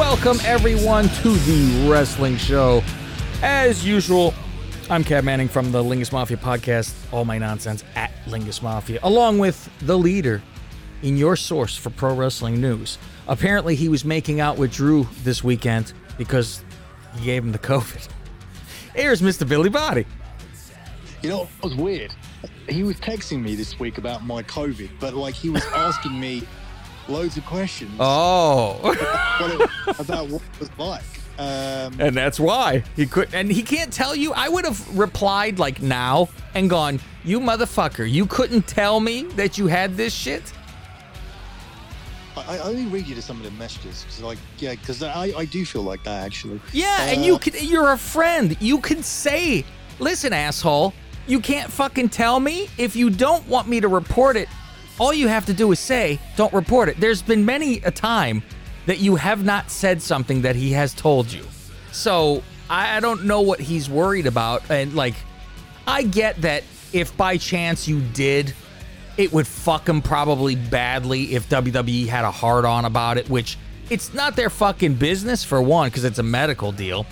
welcome everyone to the wrestling show. As usual, I'm Cab Manning from the Lingus Mafia podcast, all my nonsense at Lingus Mafia, along with the leader in your source for pro wrestling news. Apparently he was making out with Drew this weekend because he gave him the COVID. Here's Mr. Billy Body. You know, it was weird. He was texting me this week about my COVID, but like he was asking me loads of questions. Oh. about what it was like. And that's why he could, and he can't tell you. I would have replied like now and gone, "You motherfucker, you couldn't tell me that you had this shit." I only read you to some of the messages because I do feel like that actually. Yeah, and you're a friend. You can say, "Listen, asshole, you can't fucking tell me. If you don't want me to report it, all you have to do is say, don't report it." There's been many a time that you have not said something that he has told you. So I don't know what he's worried about. And like, I get that if by chance you did, it would fuck him probably badly if WWE had a hard-on about it, which it's not their fucking business for one, because it's a medical deal.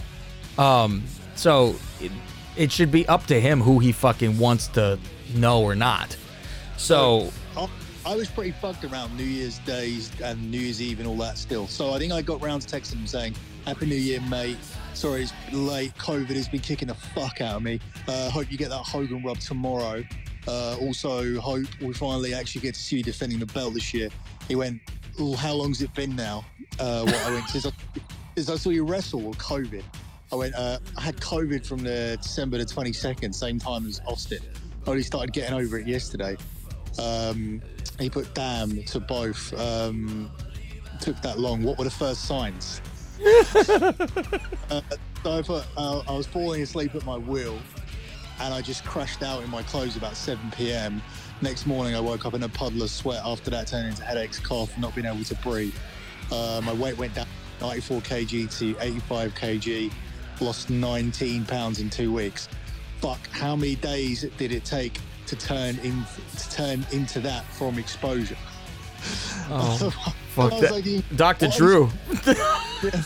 So it should be up to him who he fucking wants to know or not. So I was pretty fucked around New Year's Days and New Year's Eve and all that still. So I think I got round to texting him saying, "Happy New Year, mate. Sorry it's late. COVID has been kicking the fuck out of me. Hope you get that Hogan rub tomorrow. Also, hope we finally actually get to see you defending the belt this year." He went, "Oh, how long's it been now?" I went, since I saw you wrestle with COVID. I went, I had COVID from the December the 22nd, same time as Austin. I only started getting over it yesterday. He put damn to both. Took that long. What were the first signs? So I put, I was falling asleep at my wheel and I just crashed out in my clothes about 7 p.m. Next morning, I woke up in a puddle of sweat. After that, turned into headaches, cough, not being able to breathe. My weight went down 94 kg to 85 kg. Lost 19 pounds in 2 weeks. Fuck, how many days did it take to turn into that from exposure? Oh, fuck that. Like, Dr. Drew. Yeah.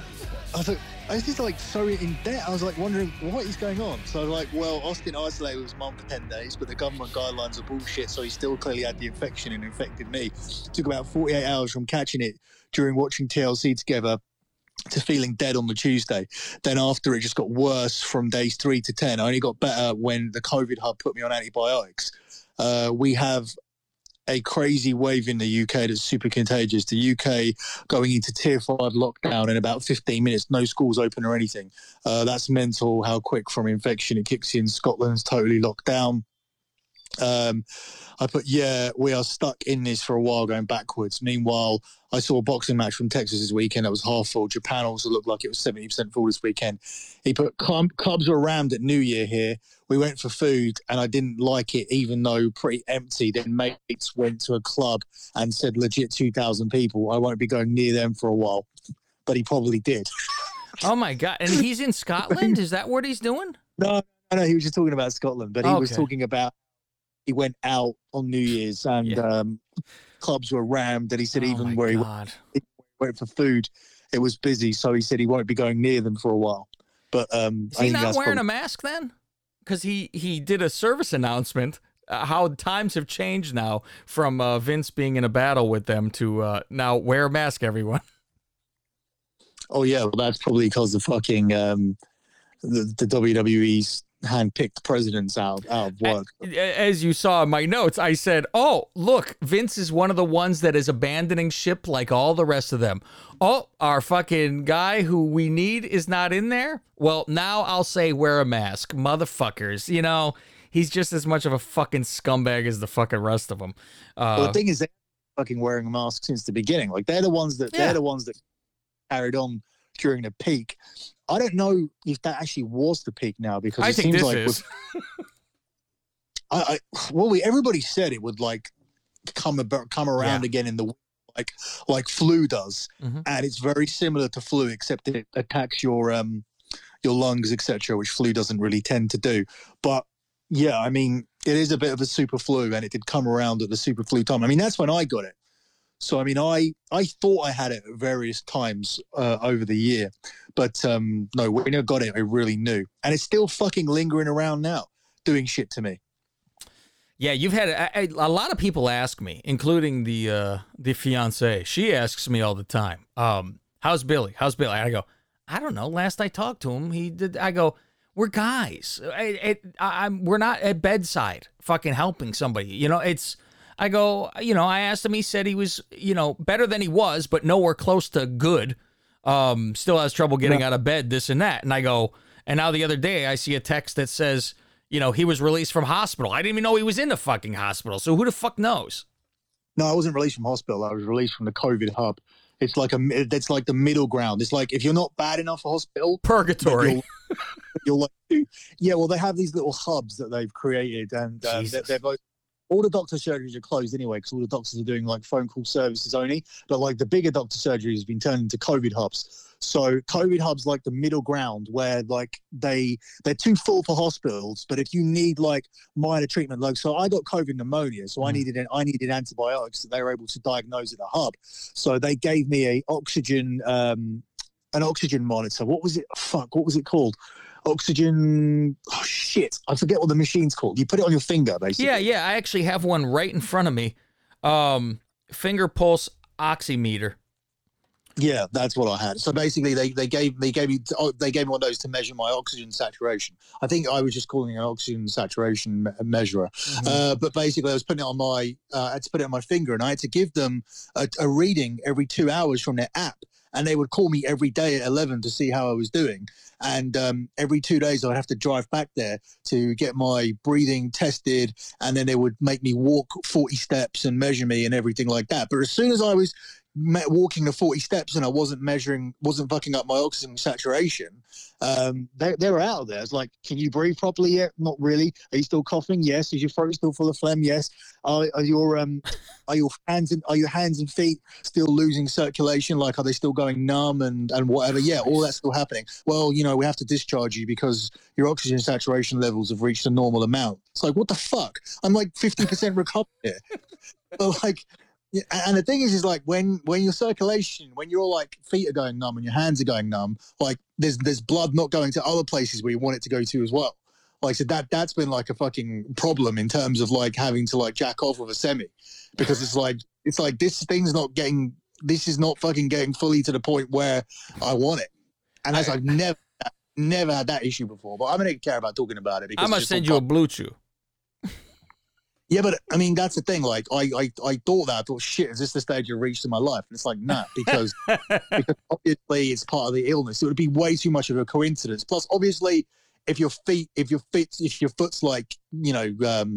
I was just like so in debt. I was like wondering what is going on. So I was like, well, Austin isolated with his mum for 10 days, but the government guidelines are bullshit. So he still clearly had the infection and infected me. It took about 48 hours from catching it during watching TLC together to feeling dead on the Tuesday. Then after, it just got worse from days 3 to 10. I only got better when the COVID hub put me on antibiotics. We have a crazy wave in the UK that's super contagious. The UK going into tier 5 lockdown in about 15 minutes, no schools open or anything. That's mental how quick from infection it kicks in. Scotland's totally locked down. I put, yeah, we are stuck in this for a while going backwards. Meanwhile, I saw a boxing match from Texas this weekend that was half full. Japan also looked like it was 70% full this weekend. He put, clubs were rammed at New Year here. We went for food and I didn't like it, even though pretty empty. Then mates went to a club and said legit 2,000 people. I won't be going near them for a while. But he probably did. Oh my God. And he's in Scotland? Is that what he's doing? No, he was just talking about Scotland, but he was talking about he went out on New Year's and clubs were rammed, and he said even where he went for food, it was busy. So he said he won't be going near them for a while. But is he not wearing a mask then? Because he did a service announcement. How times have changed now from Vince being in a battle with them to now wear a mask, everyone. Oh yeah, well that's probably because the fucking the WWE's hand-picked presidents out of work. As you saw in my notes, I said, oh, look, Vince is one of the ones that is abandoning ship like all the rest of them. Oh, our fucking guy who we need is not in there? Well, now I'll say wear a mask. Motherfuckers. You know, he's just as much of a fucking scumbag as the fucking rest of them. Well, the thing is, they're fucking wearing a mask since the beginning. Like, they're the ones that carried on during the peak. I don't know if that actually was the peak now, because I think this is. Everybody said it would like come around again in the like flu does, and it's very similar to flu, except it attacks your lungs, etc., which flu doesn't really tend to do. But yeah, I mean, it is a bit of a super flu, and it did come around at the super flu time. I mean, that's when I got it. So, I mean, I thought I had it at various times over the year, but no, when I got it, I really knew. And it's still fucking lingering around now, doing shit to me. Yeah, you've had a lot of people ask me, including the fiance. She asks me all the time, how's Billy? How's Billy? I go, I don't know. Last I talked to him, he did. I go, we're guys. We're not at bedside fucking helping somebody. You know, I go, you know, I asked him, he said he was, you know, better than he was, but nowhere close to good. Still has trouble getting out of bed, this and that. And I go, and now the other day I see a text that says, you know, he was released from hospital. I didn't even know he was in the fucking hospital. So who the fuck knows? No, I wasn't released from hospital. I was released from the COVID hub. It's like the middle ground. It's like if you're not bad enough for hospital, purgatory. You'll like, yeah. Well, they have these little hubs that they've created, and they're both. All the doctor surgeries are closed anyway because all the doctors are doing like phone call services only. But like the bigger doctor surgery has been turned into COVID hubs. So COVID hubs like the middle ground where like they're too full for hospitals. But if you need like minor treatment, like so I got COVID pneumonia, so I needed antibiotics that they were able to diagnose at the hub. So they gave me an oxygen monitor. What was it? Fuck, what was it called? Oxygen. Oh shit! I forget what the machine's called. You put it on your finger, basically. Yeah. I actually have one right in front of me. Finger pulse oximeter. Yeah, that's what I had. So basically, they gave me one of those to measure my oxygen saturation. I think I was just calling it an oxygen saturation measurer. Mm-hmm. But basically, I was putting it on I had to put it on my finger, and I had to give them a reading every 2 hours from their app. And they would call me every day at 11 to see how I was doing. And every 2 days, I'd have to drive back there to get my breathing tested. And then they would make me walk 40 steps and measure me and everything like that. But as soon as I was walking the 40 steps and I wasn't fucking up my oxygen saturation, they were out of there. It's like, can you breathe properly yet? Not really. Are you still coughing? Yes. Is your throat still full of phlegm? Yes. Are your hands and feet still losing circulation? Like, are they still going numb and whatever? Yeah, all that's still happening. Well, you know, we have to discharge you because your oxygen saturation levels have reached a normal amount. It's like, what the fuck? I'm like 50% recovered here. But like, yeah, and the thing is like when your circulation, when your like feet are going numb and your hands are going numb, like there's blood not going to other places where you want it to go to as well. Like, so that's been like a fucking problem in terms of like having to like jack off with a semi, because it's like this is not fucking getting fully to the point where I want it, and I've never had that issue before. But I'm gonna care about talking about it because I'm gonna send you a Blue Chew. Yeah, but I mean, that's the thing. Like, I thought that. I thought, shit, is this the stage you've reached in my life? And it's like, nah, because obviously it's part of the illness. It would be way too much of a coincidence. Plus, obviously, if your foot's like, you know,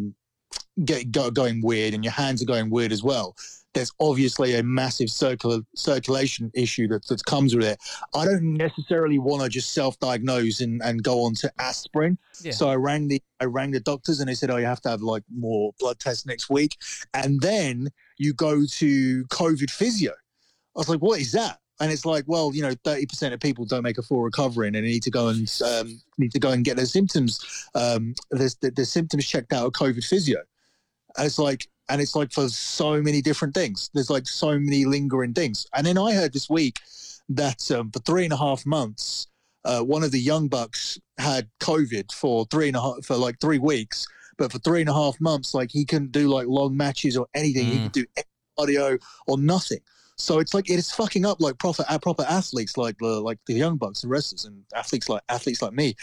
going weird and your hands are going weird as well, there's obviously a massive circulation issue that comes with it. I don't necessarily want to just self-diagnose and go on to aspirin. Yeah. So I rang the doctors and they said, oh, you have to have like more blood tests next week. And then you go to COVID physio. I was like, what is that? And it's like, well, you know, 30% of people don't make a full recovery and they need to go and get their symptoms, their symptoms checked out at COVID physio. And it's like for so many different things. There's like so many lingering things. And then I heard this week that for 3.5 months, one of the young bucks had COVID for 3 weeks. But for 3.5 months, like he couldn't do like long matches or anything. He could do cardio or nothing. So it's like it is fucking up like proper athletes like the young bucks and wrestlers and athletes like me.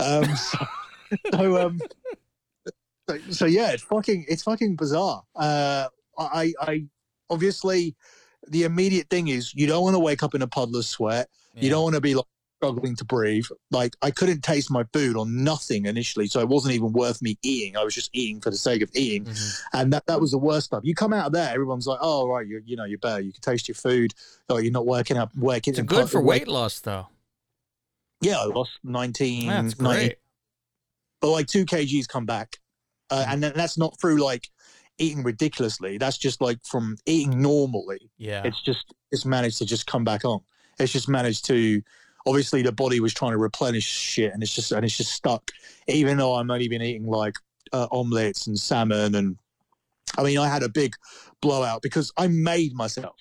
So yeah, it's fucking bizarre. I obviously the immediate thing is you don't want to wake up in a puddle of sweat. Yeah. You don't want to be like struggling to breathe. Like I couldn't taste my food or nothing initially, so it wasn't even worth me eating. I was just eating for the sake of eating, and that was the worst stuff. You come out of there, everyone's like, "Oh right, you're better. You can taste your food. Oh, you're not working. It's good for weight loss though. Yeah, I lost 19. That's great. But like 2 kgs come back. And that's not through like eating ridiculously. That's just like from eating normally. Yeah, it's managed to just come back on. It's just managed to. Obviously, the body was trying to replenish shit, and it's just stuck. Even though I'm only been eating like omelets and salmon and I mean, I had a big blowout because I made myself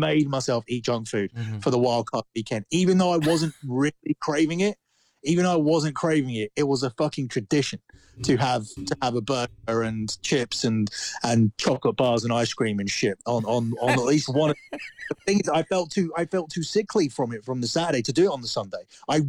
eat junk food for the Wild Card weekend, even though I wasn't really craving it. Even though I wasn't craving it, it was a fucking tradition to have a burger and chips and chocolate bars and ice cream and shit on at least one. The thing is, I felt too sickly from the Saturday to do it on the Sunday. I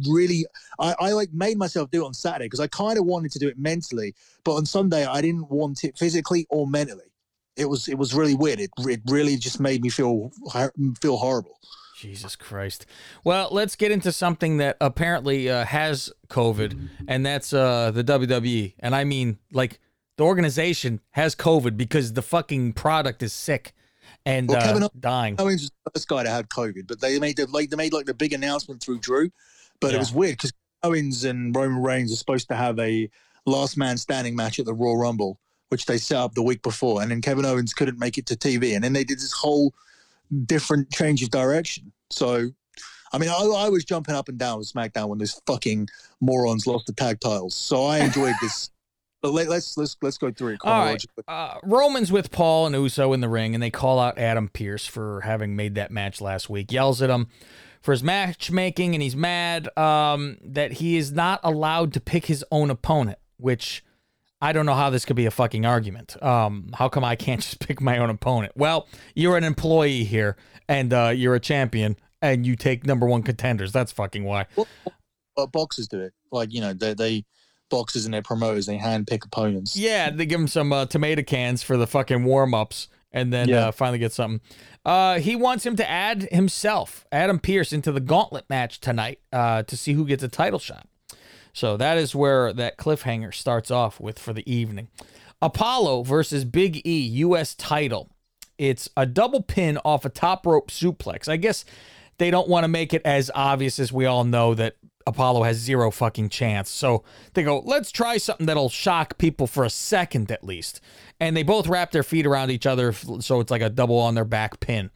like made myself do it on Saturday because I kind of wanted to do it mentally, but on Sunday I didn't want it physically or mentally. It was really weird. It really just made me feel horrible. Jesus Christ. Well, let's get into something that apparently has COVID, and that's the WWE. And I mean, like, the organization has COVID because the fucking product is sick and dying. Kevin Owens was the first guy to have COVID, but they made the big announcement through Drew. But it was weird because Owens and Roman Reigns are supposed to have a last man standing match at the Royal Rumble, which they set up the week before, and then Kevin Owens couldn't make it to TV, and then they did this whole different change of direction. So, I mean, I was jumping up and down with SmackDown when those fucking morons lost the tag titles. So I enjoyed this. But let's go through it chronologically. All right. Roman's with Paul and Uso in the ring, and they call out Adam Pearce for having made that match last week. Yells at him for his matchmaking, and he's mad that he is not allowed to pick his own opponent, which I don't know how this could be a fucking argument. How come I can't just pick my own opponent? Well, you're an employee here, and you're a champion, and you take number one contenders. That's fucking why. Well, boxers do it. Like, you know, they boxers and their promoters, they hand pick opponents. Yeah, they give him some tomato cans for the fucking warm-ups, and then finally get something. He wants him to add himself, Adam Pearce, into the gauntlet match tonight to see who gets a title shot. So that is where that cliffhanger starts off with for the evening. Apollo versus Big E, U.S. title. It's a double pin off a top rope suplex. I guess they don't want to make it as obvious as we all know that Apollo has zero fucking chance. So they go, let's try something that'll shock people for a second at least. And they both wrap their feet around each other, so it's like a double on their back pin.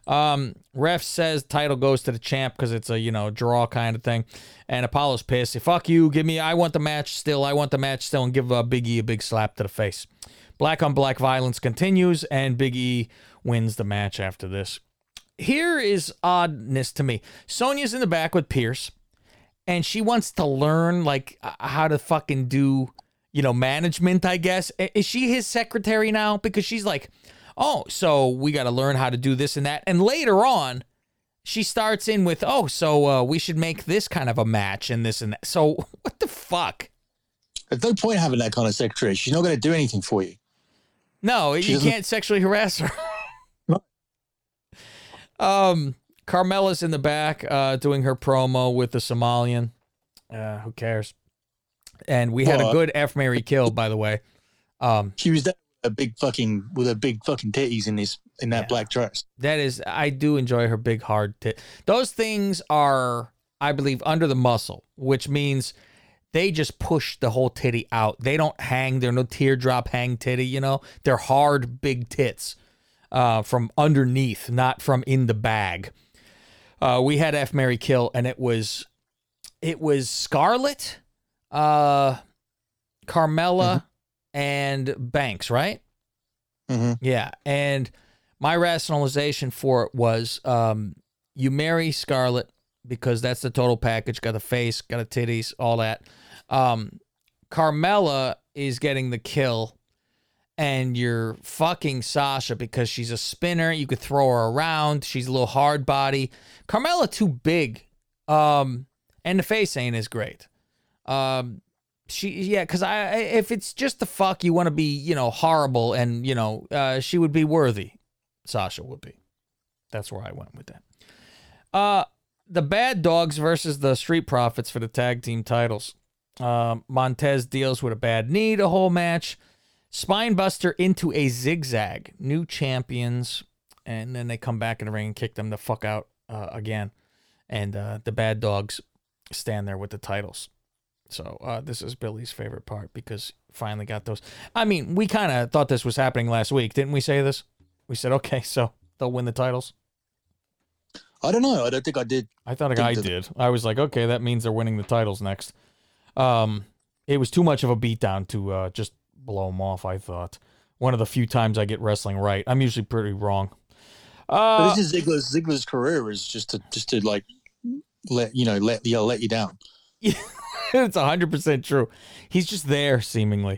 Ref says title goes to the champ because it's a, draw kind of thing. And Apollo's pissed. Fuck you. I want the match still, and give Big E a big slap to the face. Black on black violence continues, and Big E wins the match after this. Here is oddness to me. Sonya's in the back with Pearce, and she wants to learn, like, how to fucking do, management, I guess. Is she his secretary now? Because she's like, oh, so we got to learn how to do this and that. And later on, she starts in with, we should make this kind of a match and this and that. So what the fuck? There's no point having that kind of secretary. She's not going to do anything for you. No, you can't sexually harass her. Carmella's in the back doing her promo with the Somalian. Who cares? And we had a good F, Marry, Kill, by the way. She was there with a big fucking titties in that black dress. That is, I do enjoy her big hard tit. Those things are, I believe, under the muscle, which means they just push the whole titty out. They don't hang. They're no teardrop hang titty, They're hard, big tits from underneath, not from in the bag. We had F, Marry, Kill, and it was Scarlett, Carmella, and Banks, right? Mm-hmm. Yeah, and my rationalization for it was you marry Scarlett because that's the total package, got the face, got the titties, all that. Carmella is getting the kill, and you're fucking Sasha because she's a spinner. You could throw her around. She's a little hard body. Carmella too big, and the face ain't as great. Because if it's just the fuck, you want to be, horrible, and she would be worthy. Sasha would be. That's where I went with that. The Bad Dogs versus the Street Profits for the tag team titles. Montez deals with a bad knee the whole match. Spinebuster into a zigzag. New champions. And then they come back in the ring and kick them the fuck out again. And the Bad Dogs stand there with the titles. So this is Billy's favorite part because finally got those. I mean, we kind of thought this was happening last week. Didn't we say this? We said, okay, so they'll win the titles. I don't know. I don't think I did. I thought I did. I was like, okay, that means they're winning the titles next. It was too much of a beatdown to just blow them off, I thought. One of the few times I get wrestling right. I'm usually pretty wrong. But this is Ziggler's career is just to like let you down. It's 100% true. He's just there, seemingly.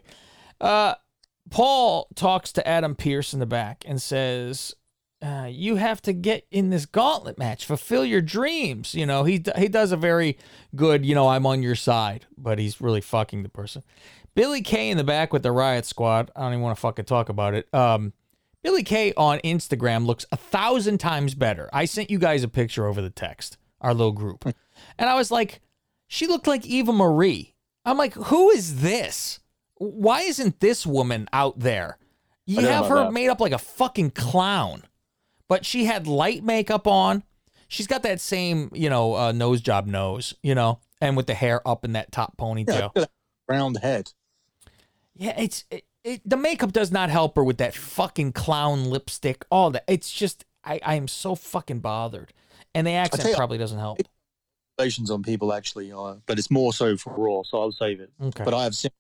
Paul talks to Adam Pearce in the back and says, you have to get in this gauntlet match. Fulfill your dreams. You know, he does a very good, I'm on your side, but he's really fucking the person. Billy Kay in the back with the Riot Squad. I don't even want to fucking talk about it. Billy Kay on Instagram looks 1,000 times better. I sent you guys a picture over the text, our little group. And I was like, she looked like Eva Marie. I'm like, who is this? Why isn't this woman out there? You have her made up like a fucking clown. But she had light makeup on. She's got that same, nose job nose, and with the hair up in that top ponytail. Yeah, round head. Yeah, the makeup does not help her with that fucking clown lipstick. All that. It's just, I am so fucking bothered. And the accent probably doesn't help. Relations on people actually, but it's more so for Raw, so I'll save it. Okay. But I have seen.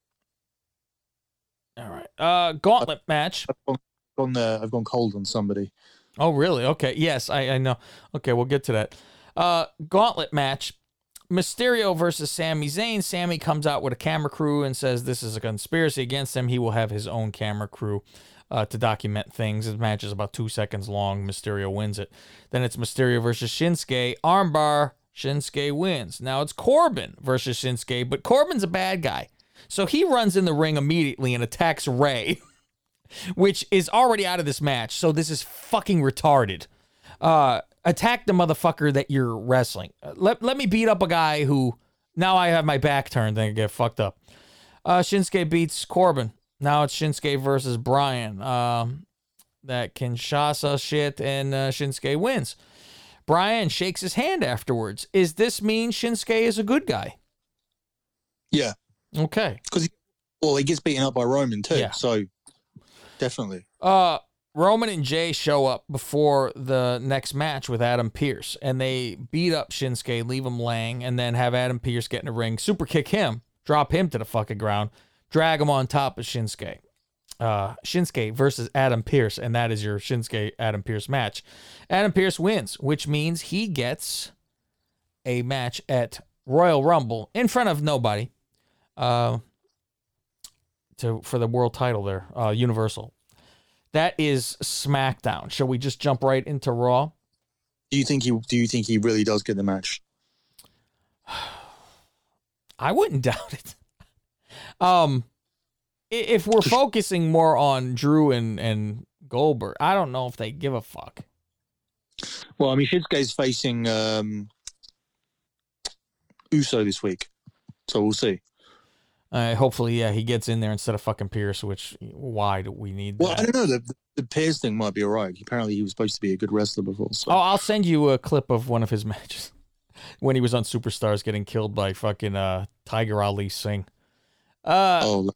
All right. Gauntlet match. I've gone cold on somebody. Oh, really? Okay. Yes, I know. Okay, we'll get to that. Gauntlet match. Mysterio versus Sami Zayn. Sami comes out with a camera crew and says this is a conspiracy against him. He will have his own camera crew to document things. His match is about 2 seconds long. Mysterio wins it. Then it's Mysterio versus Shinsuke. Armbar. Shinsuke wins. Now it's Corbin versus Shinsuke, but Corbin's a bad guy. So he runs in the ring immediately and attacks Ray, which is already out of this match. So this is fucking retarded. Attack the motherfucker that you're wrestling. Let me beat up a guy who now I have my back turned and I get fucked up. Shinsuke beats Corbin. Now it's Shinsuke versus Bryan. That Kinshasa shit, and Shinsuke wins. Bryan shakes his hand afterwards. Is this mean Shinsuke is a good guy? Yeah. Okay. Because he gets beaten up by Roman too. Yeah. So definitely. Roman and Jay show up before the next match with Adam Pearce, and they beat up Shinsuke, leave him laying, and then have Adam Pearce get in the ring, super kick him, drop him to the fucking ground, drag him on top of Shinsuke. Shinsuke versus Adam Pearce, and that is your Shinsuke Adam Pearce match. Adam Pearce wins, which means he gets a match at Royal Rumble in front of nobody for the world title there, Universal. That is SmackDown. Shall we just jump right into Raw? Do you think he really does get the match? I wouldn't doubt it. If we're focusing more on Drew and Goldberg, I don't know if they give a fuck. Well, I mean, Shinsuke's facing Uso this week, so we'll see. Hopefully, yeah, he gets in there instead of fucking Pierce, which, why do we need that? Well, I don't know. The Pierce thing might be all right. Apparently, he was supposed to be a good wrestler before. So. Oh, I'll send you a clip of one of his matches when he was on Superstars getting killed by fucking Tiger Ali Singh. Raw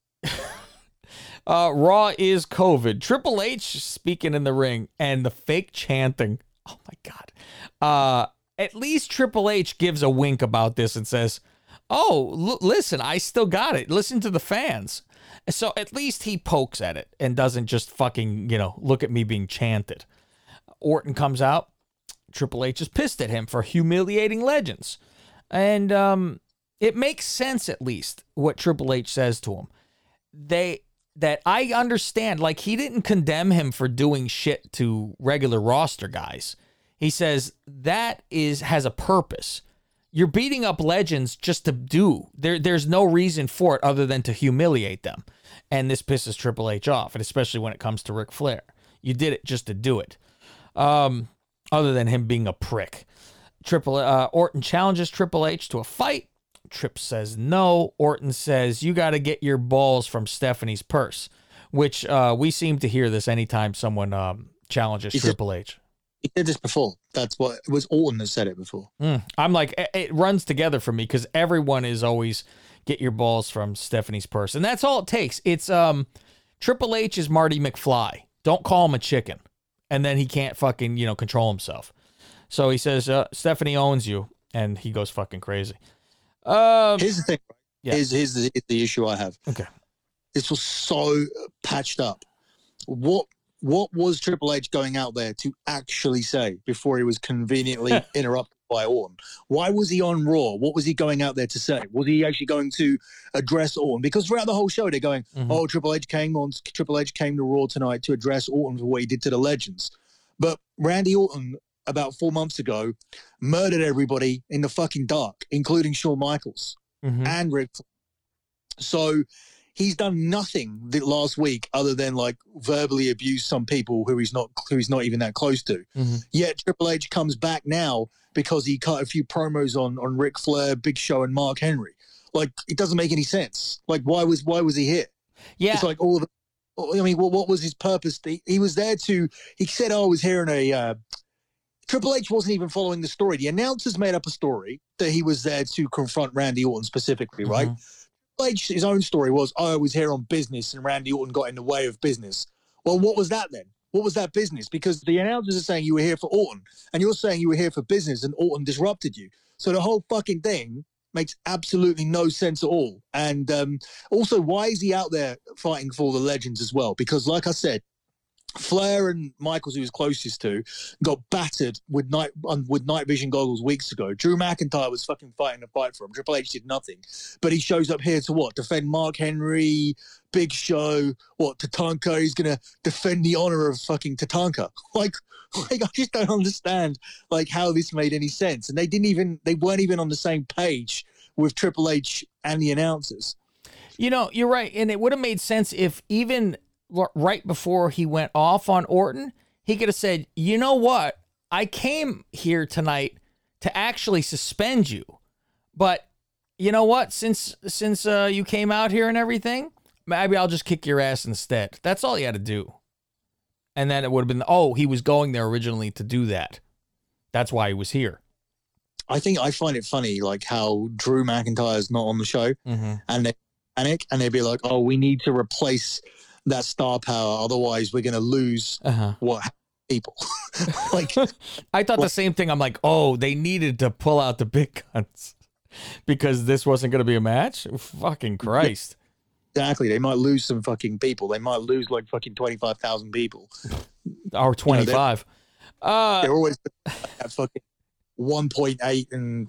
is COVID. Triple H speaking in the ring and the fake chanting. Oh, my God. At least Triple H gives a wink about this and says, oh, listen, I still got it. Listen to the fans. So at least he pokes at it and doesn't just fucking, look at me being chanted. Orton comes out. Triple H is pissed at him for humiliating legends. And it makes sense, at least, what Triple H says to him. That I understand, like, he didn't condemn him for doing shit to regular roster guys. He says that has a purpose. You're beating up legends just to do. There's no reason for it other than to humiliate them. And this pisses Triple H off, and especially when it comes to Ric Flair. You did it just to do it. Other than him being a prick. Orton challenges Triple H to a fight. Tripp says no. Orton says, you got to get your balls from Stephanie's purse, which we seem to hear this anytime someone challenges Triple H. He did this before. It was Orton that said it before. I'm like, it runs together for me because everyone is always get your balls from Stephanie's purse. And that's all it takes. It's Triple H is Marty McFly. Don't call him a chicken. And then he can't fucking, control himself. So he says, Stephanie owns you. And he goes fucking crazy. Here's the thing. Right? Yeah. Here's the issue I have. Okay. This was so patched up what was Triple H going out there to actually say before he was conveniently interrupted by Orton? Why was he on Raw? What was he going out there to say? Was he actually going to address Orton? Because throughout the whole show, they're going, oh, Triple H came to Raw tonight to address Orton for what he did to the legends. But Randy Orton, about 4 months ago, murdered everybody in the fucking dark, including Shawn Michaels and Rick Flair. So he's done nothing last week other than like verbally abuse some people who he's not even that close to. Yet Triple H comes back now because he cut a few promos on Ric Flair, Big Show, and Mark Henry. Like, it doesn't make any sense. Like, why was he here? Yeah, it's like all of it. I mean, what was his purpose? He was there to. He said, "Oh, I was here in a." Triple H wasn't even following the story. The announcers made up a story that he was there to confront Randy Orton specifically, right? His own story was, oh, I was here on business and Randy Orton got in the way of business. Well, what was that then? What was that business? Because the announcers are saying you were here for Orton and you're saying you were here for business and Orton disrupted you. So the whole fucking thing makes absolutely no sense at all. And also, why is he out there fighting for the legends as well? Because like I said, Flair and Michaels, who was closest to, got battered with night vision goggles weeks ago. Drew McIntyre was fucking fighting a fight for him. Triple H did nothing. But he shows up here to what? Defend Mark Henry, Big Show, what? Tatanka? He's going to defend the honor of fucking Tatanka. Like, I just don't understand, like, how this made any sense. And they weren't even on the same page with Triple H and the announcers. You know, you're right. And it would have made sense if even right before he went off on Orton, he could have said, you know what? I came here tonight to actually suspend you. But you know what? Since you came out here and everything, maybe I'll just kick your ass instead. That's all he had to do. And then it would have been, oh, he was going there originally to do that. That's why he was here. I find it funny, like how Drew McIntyre's not on the show and they panic and they'd be like, oh, we need to replace that star power, otherwise we're going to lose people. Like, I thought the same thing. I'm like, oh, they needed to pull out the big guns because this wasn't going to be a match. Fucking Christ. Exactly. They might lose some fucking people. They might lose like fucking 25,000 people or 25. They're always at fucking 1.8 and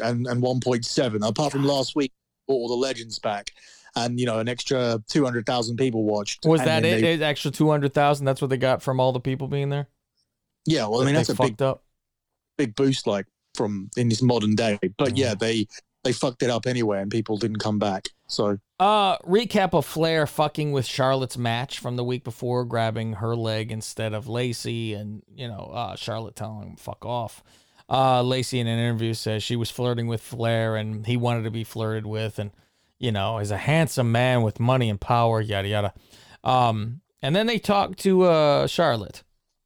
1.7 apart from last week, all the legends back. And, you know, an extra 200,000 people watched. Was that it? Extra 200,000? That's what they got from all the people being there? Yeah, well, I mean, that's a big boost, like, from in this modern day. But, yeah, they fucked it up anyway, and people didn't come back. So, recap of Flair fucking with Charlotte's match from the week before, grabbing her leg instead of Lacey, and, you know, Charlotte telling him, fuck off. Lacey in an interview says she was flirting with Flair, and he wanted to be flirted with, and, you know, is a handsome man with money and power, yada, yada. And then they talk to Charlotte.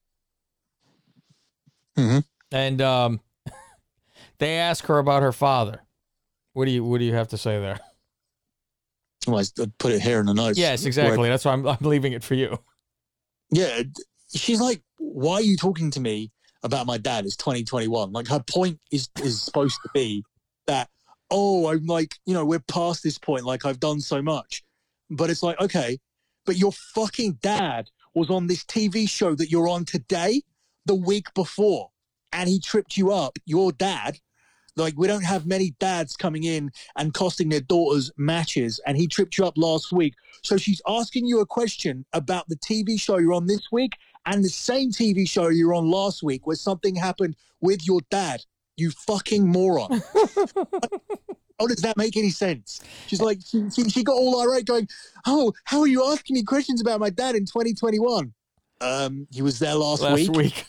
And they ask her about her father. What do you have to say there? Well, I put it here in the notes. Yes, exactly. That's why I'm leaving it for you. Yeah, she's like, why are you talking to me about my dad? It's 2021. Like, her point is supposed to be that, oh, I'm like, you know, we're past this point. Like, I've done so much. But it's like, okay, but your fucking dad was on this TV show that you're on today, the week before, and he tripped you up. Your dad, like, we don't have many dads coming in and costing their daughters matches, and he tripped you up last week. So she's asking you a question about the TV show you're on this week and the same TV show you were on last week where something happened with your dad. You fucking moron. How does that make any sense? She's like, she got all irate going, oh, how are you asking me questions about my dad in 2021? He was there last week.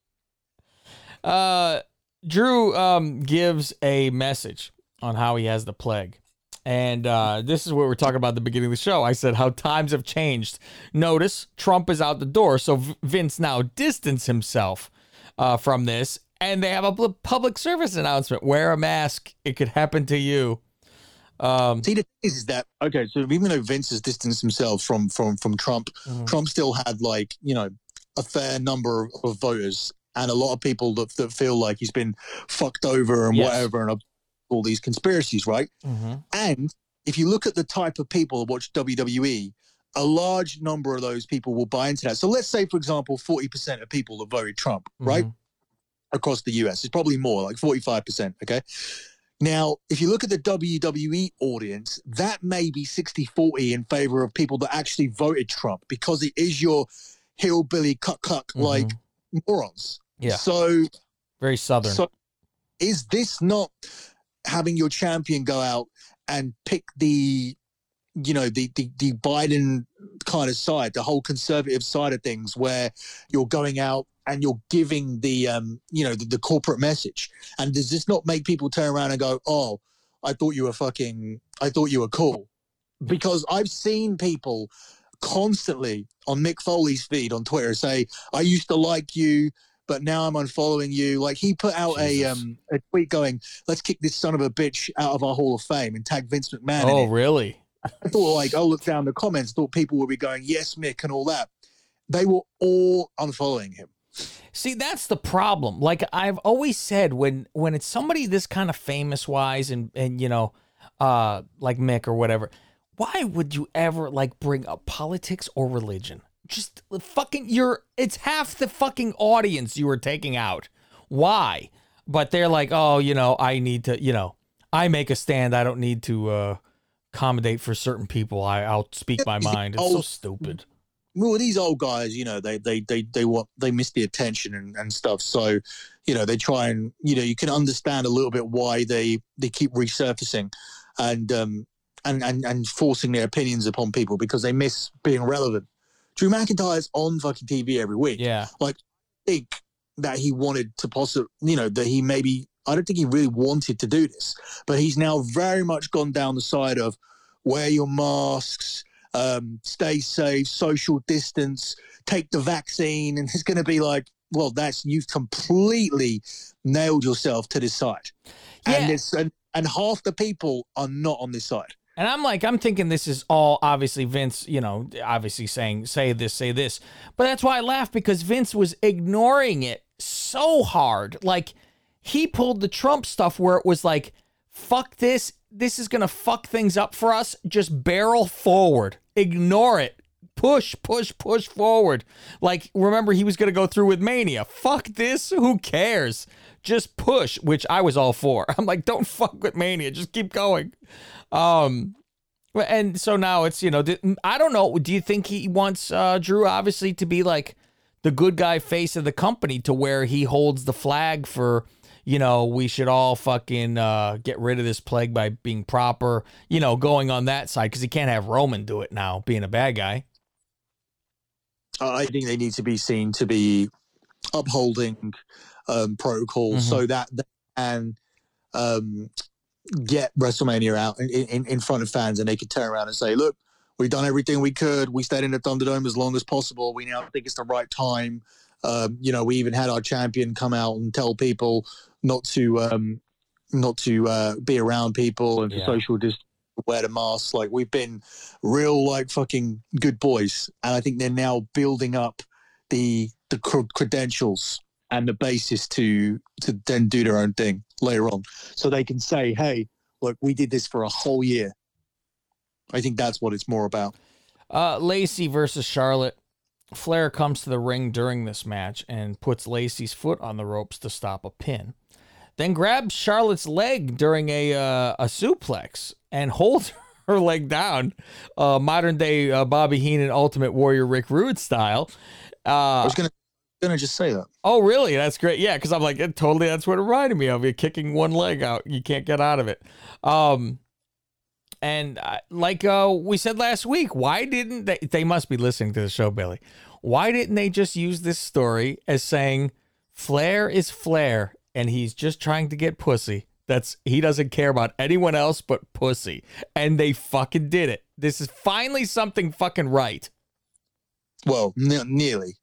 Drew gives a message on how he has the plague. And this is what we're talking about at the beginning of the show. I said how times have changed. Notice Trump is out the door, so Vince now distanced himself from this. And they have a public service announcement. Wear a mask. It could happen to you. See, the thing is that, okay, so even though Vince has distanced himself from Trump, Trump still had, like, you know, a fair number of voters and a lot of people that feel like he's been fucked over and whatever and all these conspiracies, right? And if you look at the type of people that watch WWE, a large number of those people will buy into that. So let's say, for example, 40% of people have voted Trump, right? Across the US. It's probably more, like 45%, okay? Now, if you look at the WWE audience, that may be 60-40 in favor of people that actually voted Trump because it is your hillbilly cuck like morons. Yeah. So very Southern. So is this not having your champion go out and pick the Biden kind of side, the whole conservative side of things, where you're going out and you're giving the corporate message? And does this not make people turn around and go, oh, I thought you were cool? Because I've seen people constantly on Mick Foley's feed on Twitter say, I used to like you, but now I'm unfollowing you. Like, he put out a tweet going, let's kick this son of a bitch out of our Hall of Fame, and tag Vince McMahon. Oh, really? I thought, like, I'll look down the comments, thought people would be going, yes, Mick, and all that. They were all unfollowing him. See, that's the problem. Like I've always said, when it's somebody this kind of famous wise and like Mick or whatever, why would you ever like bring up politics or religion? Just fucking it's half the fucking audience you were taking out. Why? But they're like, oh, I need to, I make a stand. I don't need to accommodate for certain people. I'll speak my mind. It's so stupid. Well, these old guys, they miss the attention and stuff. So, they try and, you can understand a little bit why they keep resurfacing and forcing their opinions upon people, because they miss being relevant. Drew McIntyre's on fucking TV every week. Yeah. Like, I think that he wanted to possibly, that he maybe, I don't think he really wanted to do this, but he's now very much gone down the side of wear your masks, stay safe, social distance, take the vaccine. And it's going to be like, well, you've completely nailed yourself to this side. Yeah. And half the people are not on this side. And I'm thinking this is all obviously Vince, obviously saying, say this. But that's why I laugh, because Vince was ignoring it so hard. Like, he pulled the Trump stuff where it was like, fuck this. This is going to fuck things up for us. Just barrel forward. Ignore it. Push forward. Like, remember, he was going to go through with Mania. Fuck this. Who cares? Just push, which I was all for. I'm like, don't fuck with Mania. Just keep going. And so now it's, I don't know. Do you think he wants Drew, obviously, to be like the good guy face of the company, to where he holds the flag for, we should all fucking get rid of this plague by being proper, going on that side, because he can't have Roman do it now, being a bad guy. I think they need to be seen to be upholding protocol so that they can get WrestleMania out in front of fans, and they could turn around and say, look, we've done everything we could. We stayed in the Thunderdome as long as possible. We now think it's the right time. We even had our champion come out and tell people not to be around people and for social distance, wear the mask. Like, we've been real, like, fucking good boys. And I think they're now building up the credentials and the basis to then do their own thing later on, so they can say, hey, look, we did this for a whole year. I think that's what it's more about. Lacey versus Charlotte. Flair comes to the ring during this match and puts Lacey's foot on the ropes to stop a pin, then grabs Charlotte's leg during a suplex and holds her leg down, modern day Bobby Heenan Ultimate Warrior Rick Rude style. I was gonna just say that. Oh, really? That's great. Yeah, because I'm like, totally, that's what it reminded me of. You're kicking one leg out, you can't get out of it. And like we said last week, why didn't they must be listening to the show, Billy. Why didn't they just use this story as saying Flair is Flair and he's just trying to get pussy? He doesn't care about anyone else but pussy. And they fucking did it. This is finally something fucking right. Well, nearly.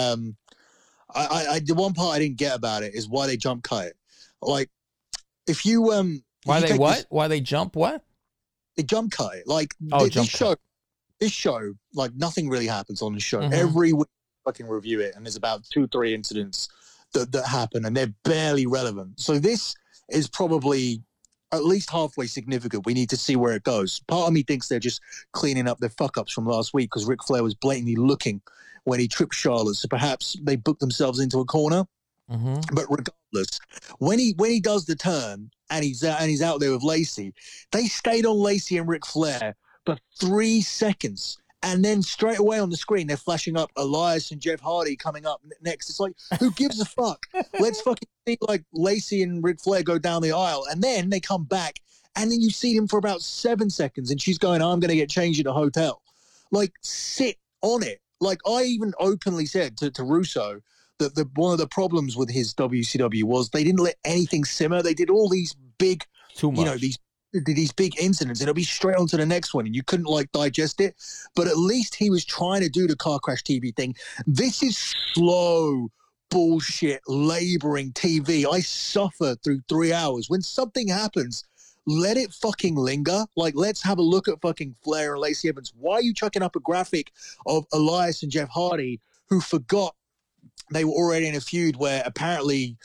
The one part I didn't get about it is why they jump cut it. Like, if you why they what? Why they jump what? They jump cut it. Like, this show, like, nothing really happens on the show. Every week I can review it, and there's about 2-3 incidents that happen, and they're barely relevant. So this is probably at least halfway significant. We need to see where it goes. Part of me thinks they're just cleaning up their fuck-ups from last week because Ric Flair was blatantly looking when he tripped Charlotte. So perhaps they booked themselves into a corner. Mm-hmm. But regardless, when he does the turn and he's out there with Lacey, they stayed on Lacey and Ric Flair for 3 seconds. And then straight away on the screen, they're flashing up Elias and Jeff Hardy coming up next. It's like, who gives a fuck? Let's fucking see like Lacey and Ric Flair go down the aisle. And then they come back and then you see him for about 7 seconds and she's going, I'm going to get changed at a hotel. Like, sit on it. Like, I even openly said to Russo that one of the problems with his WCW was they didn't let anything simmer. They did all these big, Too much. These big incidents, and it'll be straight on to the next one, and you couldn't like digest it. But at least he was trying to do the car crash TV thing. This is slow bullshit, laboring TV. I suffer through 3 hours. When something happens, let it fucking linger. Like, let's have a look at fucking Flair and Lacey Evans. Why are you chucking up a graphic of Elias and Jeff Hardy who forgot they were already in a feud where apparently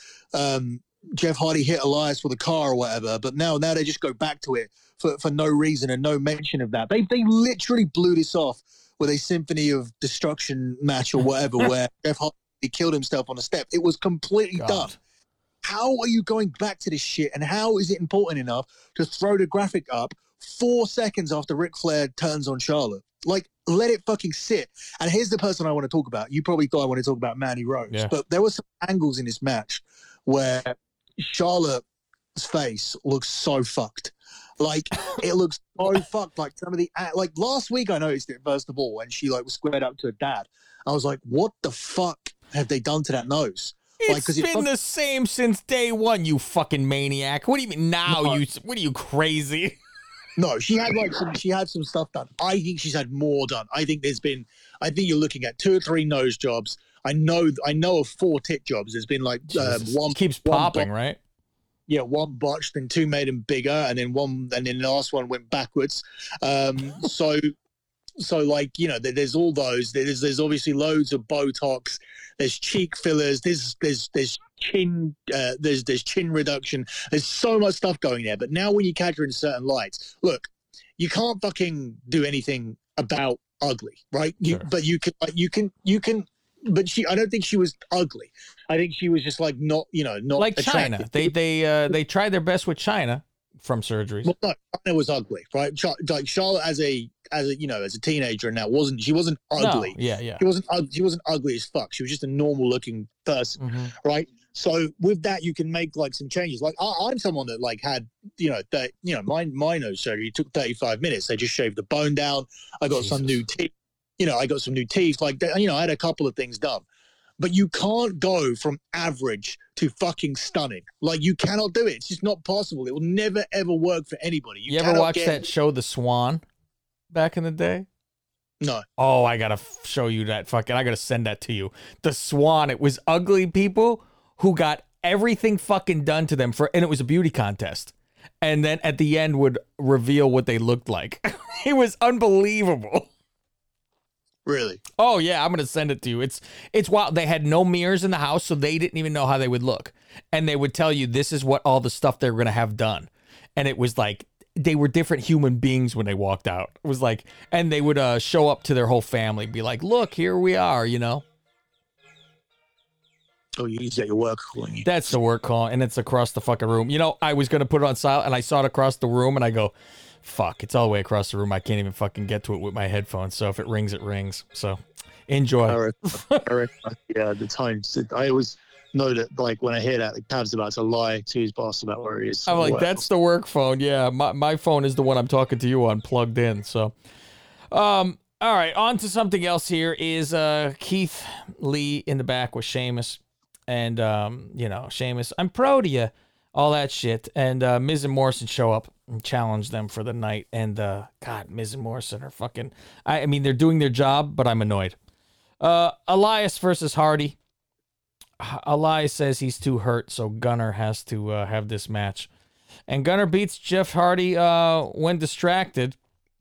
Jeff Hardy hit Elias with a car or whatever, but now they just go back to it for no reason and no mention of that. They literally blew this off with a Symphony of Destruction match or whatever where Jeff Hardy killed himself on a step. It was completely done. How are you going back to this shit, and how is it important enough to throw the graphic up 4 seconds after Ric Flair turns on Charlotte? Like, let it fucking sit. And here's the person I want to talk about. You probably thought I want to talk about Mandy Rose, but there were some angles in this match where Charlotte's face looks so fucked. Like, it looks so fucked. Like, some of the, like, last week I noticed it, first of all, when she, like, was squared up to her dad. I was like, what the fuck have they done to that nose? It's been the same since day one, you fucking maniac. What do you mean now? No. What are you, crazy? No, she had some stuff done. I think she's had more done. I think you're looking at 2 or 3 nose jobs. I know of 4 tit jobs. There's been like one keeps popping, right? Yeah, 1 botched and 2 made him bigger, and then the last one went backwards. So like, you know, there's all those. There's obviously loads of Botox. There's cheek fillers. There's chin. There's chin reduction. There's so much stuff going there. But now when you catch her in certain lights, look, you can't fucking do anything about ugly, right? Sure. But you can. But I don't think she was ugly. I think she was just like not like attractive. Chyna. They tried their best with Chyna from surgeries. Well, no, Chyna was ugly, right? Like Charlotte as a teenager, and that wasn't ugly. No, yeah. She wasn't ugly as fuck. She was just a normal looking person, right? So with that, you can make like some changes. Like I'm someone that like had my nose surgery took 35 minutes. They just shaved the bone down. I got some new teeth. I got some new teeth. Like I had a couple of things done. But you can't go from average to fucking stunning. Like, you cannot do it. It's just not possible. It will never, ever work for anybody. You ever watch that show, The Swan, back in the day? No. Oh, I got to show you that I got to send that to you. The Swan, it was ugly people who got everything fucking done to them and it was a beauty contest. And then at the end would reveal what they looked like. It was unbelievable. Really? Oh yeah, I'm gonna send it to you. It's wild. They had no mirrors in the house, so they didn't even know how they would look. And they would tell you this is what all the stuff they were gonna have done. And it was like they were different human beings when they walked out. It was like, and they would show up to their whole family, be like, "Look, here we are," Oh, you use that your work calling. That's the work call, and it's across the fucking room. I was gonna put it on silent, and I saw it across the room, and I go, fuck, it's all the way across the room. I can't even fucking get to it with my headphones. So if it rings, it rings. So enjoy. Yeah, the times. I always know that, like, when I hear that, the Cav's about to lie to his boss about where he is. I'm like, that's the work phone. Yeah, my phone is the one I'm talking to you on, plugged in. So, all right, on to something else here is Keith Lee in the back with Sheamus. And, Sheamus, I'm proud of you. All that shit. And Miz and Morrison show up and challenge them for the night. And, God, Miz and Morrison are fucking... I mean, they're doing their job, but I'm annoyed. Elias versus Hardy. Elias says he's too hurt, so Gunner has to have this match. And Gunner beats Jeff Hardy when distracted.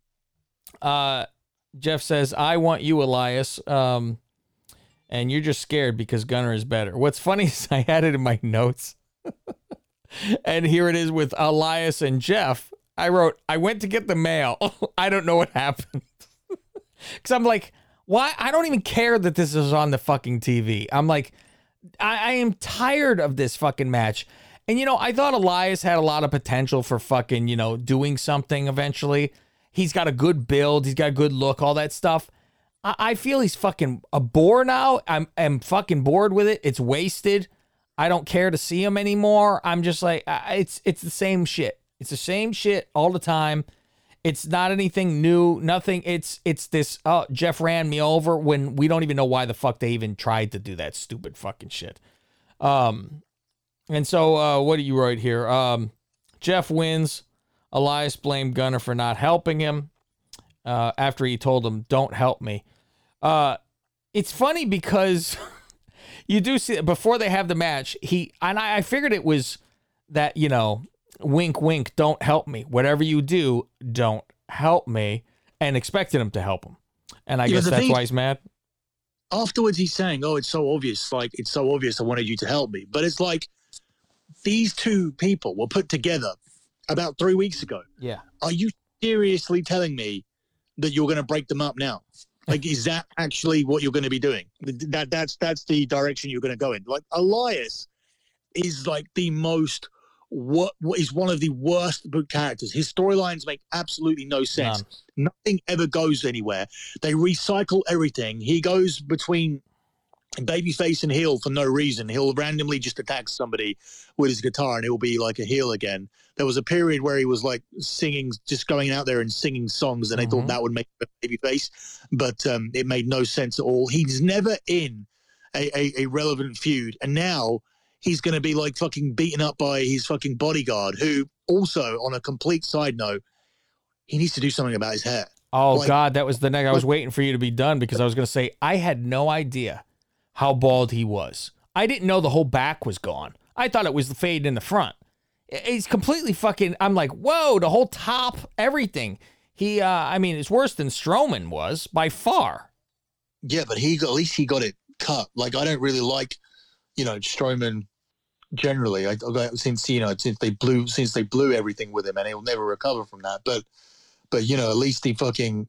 Jeff says, I want you, Elias. And you're just scared because Gunner is better. What's funny is I had it in my notes. And here it is with Elias and Jeff. I wrote, I went to get the mail. I don't know what happened. Because I'm like, why? I don't even care that this is on the fucking TV. I'm like, I am tired of this fucking match. And, I thought Elias had a lot of potential for fucking, doing something eventually. He's got a good build. He's got a good look, all that stuff. I feel he's fucking a bore now. I'm fucking bored with it. It's wasted. I don't care to see him anymore. I'm just like, it's the same shit. It's the same shit all the time. It's not anything new, nothing. It's this, Jeff ran me over, when we don't even know why the fuck they even tried to do that stupid fucking shit. And so what do you write here? Jeff wins. Elias blamed Gunner for not helping him after he told him, don't help me. It's funny because you do see, before they have the match, I figured it was that, wink, wink, don't help me. Whatever you do, don't help me, and expected him to help him. And I guess that's why he's mad. Afterwards, he's saying, oh, it's so obvious. Like, it's so obvious I wanted you to help me. But it's like, these two people were put together about 3 weeks ago. Yeah. Are you seriously telling me that you're going to break them up now? Like, is that actually what you're going to be doing? That's the direction you're going to go in. Like, Elias is like the most, what is one of the worst book characters. His storylines make absolutely no sense. None. Nothing ever goes anywhere. They recycle everything. He goes between babyface and heel for no reason. He'll randomly just attack somebody with his guitar and he'll be like a heel again. There was a period where he was like singing, just going out there and singing songs, and they thought that would make him a babyface, but it made no sense at all. He's never in a relevant feud, and now he's going to be like fucking beaten up by his fucking bodyguard, who also, on a complete side note, he needs to do something about his hair. Oh, like, God, that was the next. I was waiting for you to be done, because I was going to say, I had no idea how bald he was. I didn't know the whole back was gone. I thought it was the fade in the front. He's completely fucking, I'm like, whoa, the whole top, everything. He, it's worse than Strowman was, by far. Yeah, but at least he got it cut. Like, I don't really like, Strowman generally. Since they blew everything with him, and he'll never recover from that. But at least he fucking,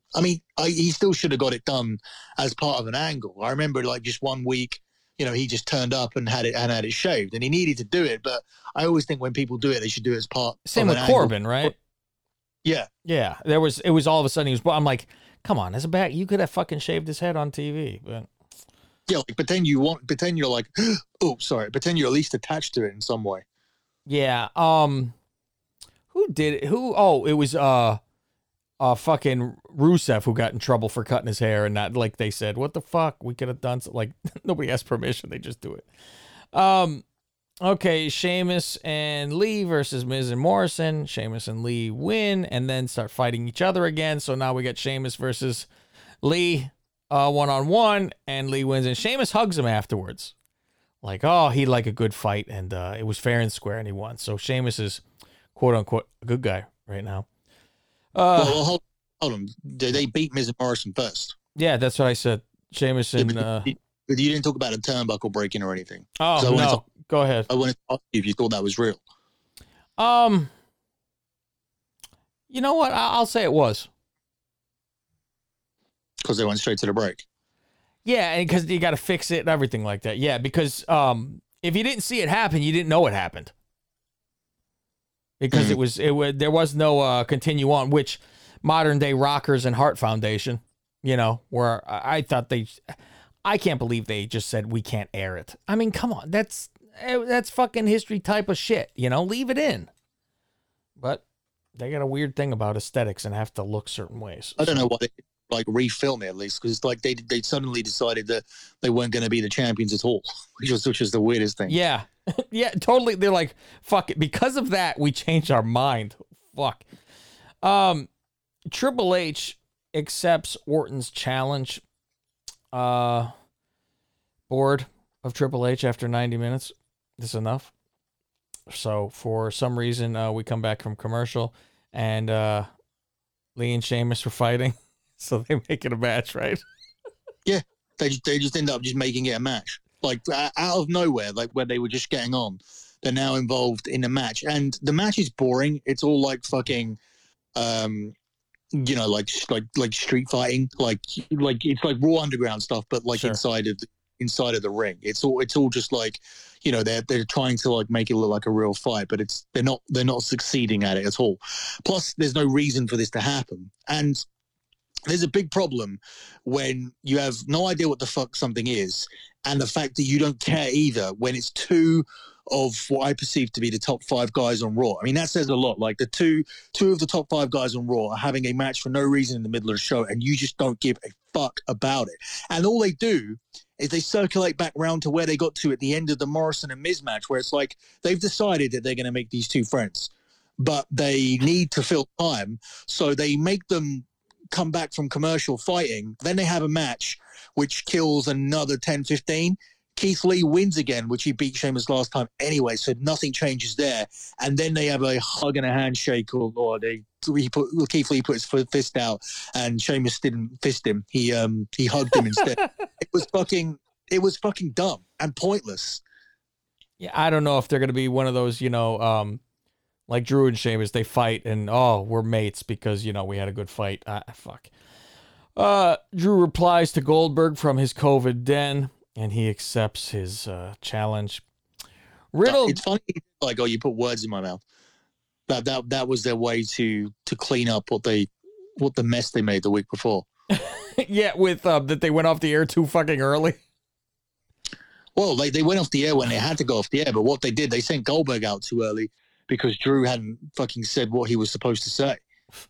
he still should have got it done as part of an angle. I remember like just 1 week, he just turned up and had it shaved, and he needed to do it. But I always think when people do it, they should do it as part. Same with Corbin, right? Yeah. Yeah. It was all of a sudden I'm like, come on, as a back, you could have fucking shaved his head on TV, but. Yeah, like pretend you're like, pretend you're at least attached to it in some way. Yeah. Who did it? It was fucking Rusev who got in trouble for cutting his hair, and not like they said, what the fuck? We could have done something. Like, nobody asked permission. They just do it. Okay, Sheamus and Lee versus Miz and Morrison. Sheamus and Lee win and then start fighting each other again. So now we got Sheamus versus Lee one-on-one, and Lee wins, and Sheamus hugs him afterwards. Like, oh, he'd like a good fight, and it was fair and square, and he won. So Sheamus is, quote-unquote, a good guy right now. Hold on. Did they beat Miz and Morrison first? Yeah, that's what I said. Sheamus and... But you didn't talk about a turnbuckle breaking or anything. Oh, no. Go ahead. I wanted to ask you if you thought that was real. You know what? I'll say it was. Because they went straight to the break. Yeah, and because you got to fix it and everything like that. Yeah, because if you didn't see it happen, you didn't know it happened. Because there was no continue on, which modern day Rockers and Heart Foundation, where I thought I can't believe they just said we can't air it. I mean, come on, that's fucking history type of shit. Leave it in. But they got a weird thing about aesthetics and have to look certain ways. I don't know why they like refilm it at least, because like they suddenly decided that they weren't going to be the champions at all, which was the weirdest thing. Yeah. Yeah, totally. They're like, fuck it. Because of that, we changed our mind. Fuck. Triple H accepts Orton's challenge. Bored of Triple H after 90 minutes. This is enough. So for some reason, we come back from commercial, and Lee and Sheamus are fighting. So they make it a match, right? Yeah, they just end up just making it a match. Like out of nowhere, like when they were just getting on, they're now involved in a match, and the match is boring. It's all like fucking, like street fighting, like it's like Raw Underground stuff, but like Sure. inside of the ring. It's all just like, they're trying to like make it look like a real fight, but they're not succeeding at it at all. Plus, there's no reason for this to happen, and there's a big problem when you have no idea what the fuck something is, and the fact that you don't care either when it's two of what I perceive to be the top 5 guys on Raw. I mean, that says a lot. Like the two of the top 5 guys on Raw are having a match for no reason in the middle of the show, and you just don't give a fuck about it. And all they do is they circulate back around to where they got to at the end of the Morrison and Miz match, where it's like they've decided that they're going to make these two friends, but they need to fill time, so they make them come back from commercial fighting. Then they have a match which kills another 10-15. Keith Lee wins again, which he beat Sheamus last time anyway, so nothing changes there. And then they have a hug and a handshake, or Keith Lee put his fist out, and Sheamus didn't fist him. He hugged him instead. It was fucking dumb and pointless. Yeah, I don't know if they're gonna be one of those, like Drew and Sheamus, they fight and we're mates because we had a good fight. Fuck. Drew replies to Goldberg from his COVID den, and he accepts his challenge. Riddle. It's funny, like, you put words in my mouth. That was their way to clean up what the mess they made the week before. Yeah, with that they went off the air too fucking early. Well, they went off the air when they had to go off the air, but what they did, they sent Goldberg out too early because Drew hadn't fucking said what he was supposed to say.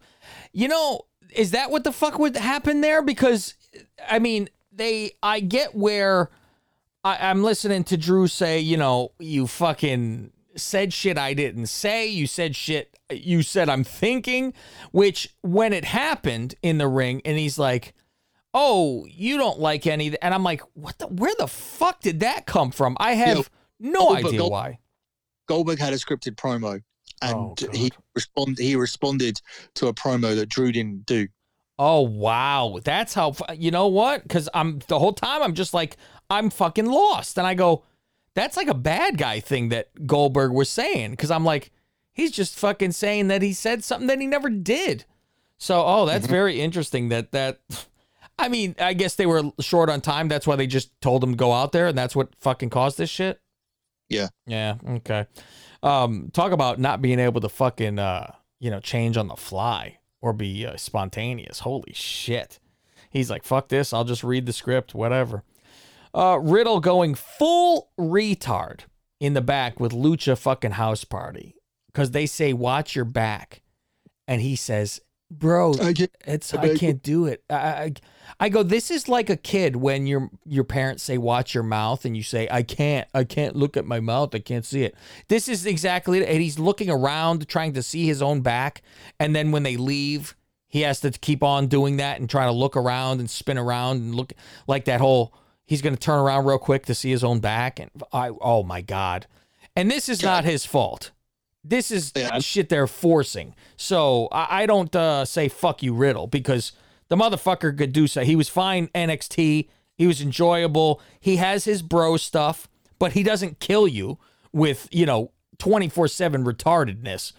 Is that what the fuck would happen there? Because, I mean, I get where I'm listening to Drew say, you fucking said shit I didn't say. You said shit you said I'm thinking, which when it happened in the ring and he's like, oh, you don't like any, and I'm like, where the fuck did that come from? I have no idea why. Goldberg had a scripted promo, and he responded to a promo that Drew didn't do. Oh, wow. That's how, you know what? Because the whole time I'm just like, I'm fucking lost. And I go, that's like a bad guy thing that Goldberg was saying. Because I'm like, he's just fucking saying that he said something that he never did. So, that's very interesting that, I mean, I guess they were short on time. That's why they just told him to go out there. And that's what fucking caused this shit. Yeah. Yeah. Okay. Talk about not being able to fucking, change on the fly. Or be spontaneous. Holy shit. He's like, fuck this. I'll just read the script, whatever. Riddle going full retard in the back with Lucha fucking House Party. Because they say, watch your back. And he says, bro, I can't do it. I go, this is like a kid when your parents say, watch your mouth. And you say, I can't look at my mouth. I can't see it. This is exactly it. And he's looking around trying to see his own back. And then when they leave, he has to keep on doing that and try to look around and spin around and look like that whole, he's going to turn around real quick to see his own back. And oh my God. And this is not his fault. This is shit they're forcing. So I don't say fuck you, Riddle, because the motherfucker could do so. He was fine NXT. He was enjoyable. He has his bro stuff, but he doesn't kill you with, 24/7 retardedness.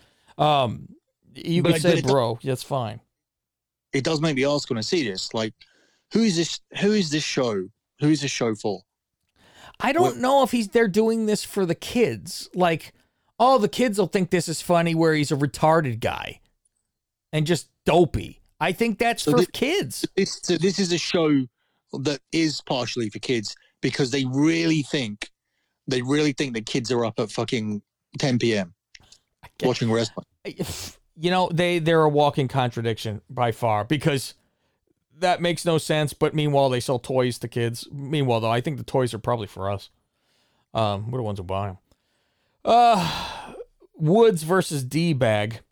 You can say bro. That's fine. It does make me ask when I see this, like, who is this show? Who is this show for? I don't know if they're doing this for the kids. Like, oh, the kids will think this is funny where he's a retarded guy and just dopey. I think that's for kids. So this is a show that is partially for kids because they really think that kids are up at fucking 10 p.m. watching wrestling. They're a walking contradiction by far because that makes no sense. But meanwhile, they sell toys to kids. Meanwhile, though, I think the toys are probably for us. We're the ones who buy them. Woods versus D-Bag.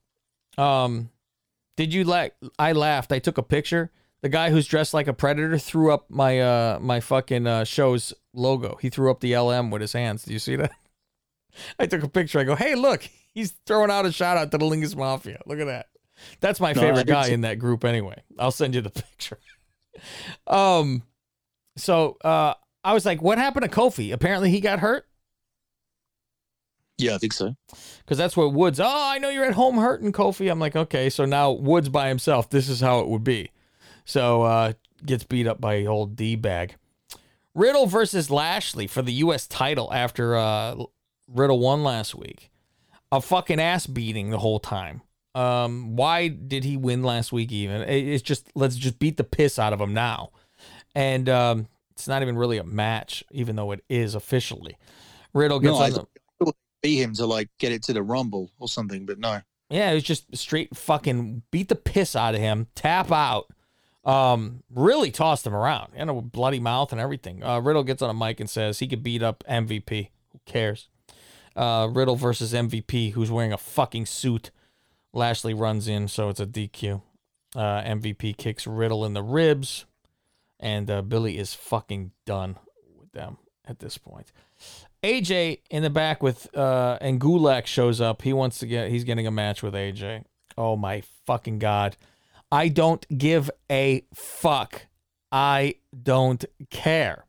Did you I laughed. I took a picture. The guy who's dressed like a predator threw up my fucking show's logo. He threw up the LM with his hands. Do you see that? I took a picture. I go, hey, look, he's throwing out a shout out to the Lingus Mafia. Look at that. That's my favorite guy in that group anyway. I'll send you the picture. So I was like, what happened to Kofi? Apparently he got hurt. Yeah, I think so. Because that's what Woods, I know you're at home hurting, Kofi. I'm like, okay, so now Woods by himself, this is how it would be. So gets beat up by old D-bag. Riddle versus Lashley for the U.S. title after Riddle won last week. A fucking ass beating the whole time. Why did he win last week even? It's just, let's just beat the piss out of him now. And it's not even really a match, even though it is officially. Riddle gets on the... beat him to like get it to the Rumble or something, but no. Yeah, it was just straight fucking beat the piss out of him, tap out. Really tossed him around, a bloody mouth and everything. Riddle gets on a mic and says he could beat up MVP. Who cares? Riddle versus MVP, who's wearing a fucking suit. Lashley runs in, so it's a DQ. MVP kicks Riddle in the ribs, and Billy is fucking done with them at this point. AJ in the back with and Gulak shows up. He's getting a match with AJ. Oh my fucking God. I don't give a fuck. I don't care.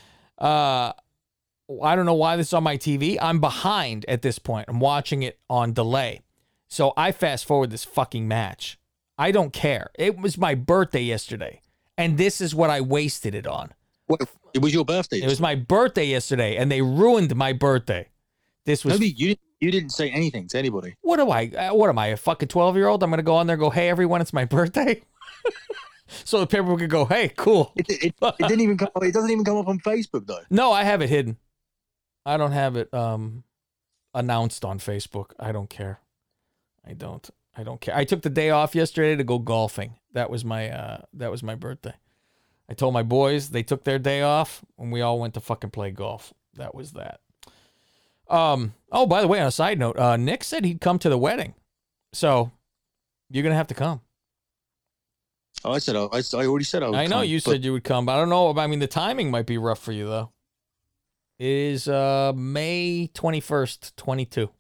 I don't know why this is on my TV. I'm behind at this point. I'm watching it on delay. So I fast forward this fucking match. I don't care. It was my birthday yesterday, and this is what I wasted it on. What? It was your birthday. It was my birthday yesterday, and they ruined my birthday. This was... You didn't say anything to anybody. What am I, a fucking 12-year-old? I'm going to go on there and go, hey, everyone, it's my birthday? So the people could go, hey, cool. It didn't even come. It doesn't even come up on Facebook, though. No, I have it hidden. I don't have it announced on Facebook. I don't care. I don't care. I took the day off yesterday to go golfing. That was my birthday. I told my boys, they took their day off, and we all went to fucking play golf. That was that. Oh, by the way, on a side note, Nick said he'd come to the wedding. So you're going to have to come. Oh, I already said I would I know come, you said you would come, but I don't know. I mean, the timing might be rough for you, though. It is May 21st, 22.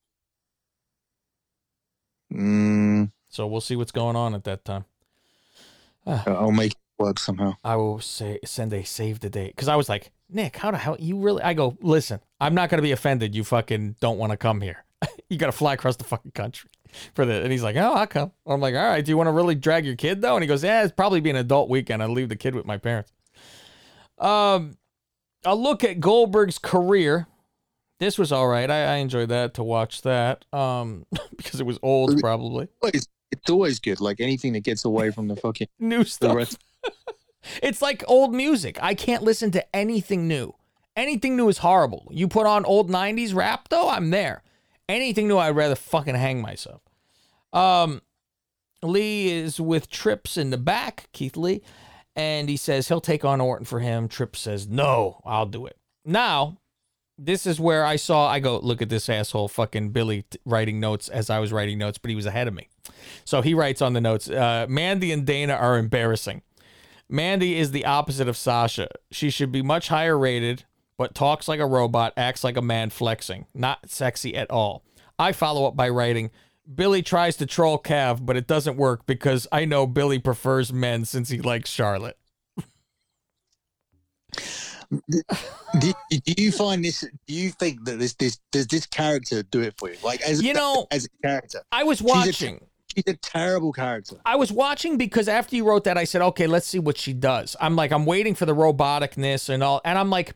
So we'll see what's going on at that time. I'll make it work somehow. I will send a save the date. Because I was like, Nick, how the hell you really... I go, listen, I'm not going to be offended. You fucking don't want to come here. You got to fly across the fucking country for that. And he's like, oh, I'll come. I'm like, all right, do you want to really drag your kid, though? And he goes, yeah, it's probably be an adult weekend. I'll leave the kid with my parents. A look at Goldberg's career. This was all right. I enjoyed that, to watch that. Because it was old, probably. It's always good. Like anything that gets away from the fucking... new stuff. It's like old music. I can't listen to anything new. Anything new is horrible. You put on old 90s rap, though, I'm there. Anything new, I'd rather fucking hang myself. Lee is with Trips in the back, Keith Lee, and he says he'll take on Orton for him. Trips says, no, I'll do it. Now, this is where I go, look at this asshole fucking Billy writing notes as I was writing notes, but he was ahead of me. So he writes on the notes, Mandy and Dana are embarrassing. Mandy is the opposite of Sasha. She should be much higher rated, but talks like a robot, acts like a man flexing. Not sexy at all. I follow up by writing, Billy tries to troll Cav, but it doesn't work because I know Billy prefers men since he likes Charlotte. Do you find this? Do you think that does this character do it for you? Like as a character, I was watching. She's a terrible character. I was watching because after you wrote that, I said, okay, let's see what she does. I'm waiting for the roboticness and all. And I'm like,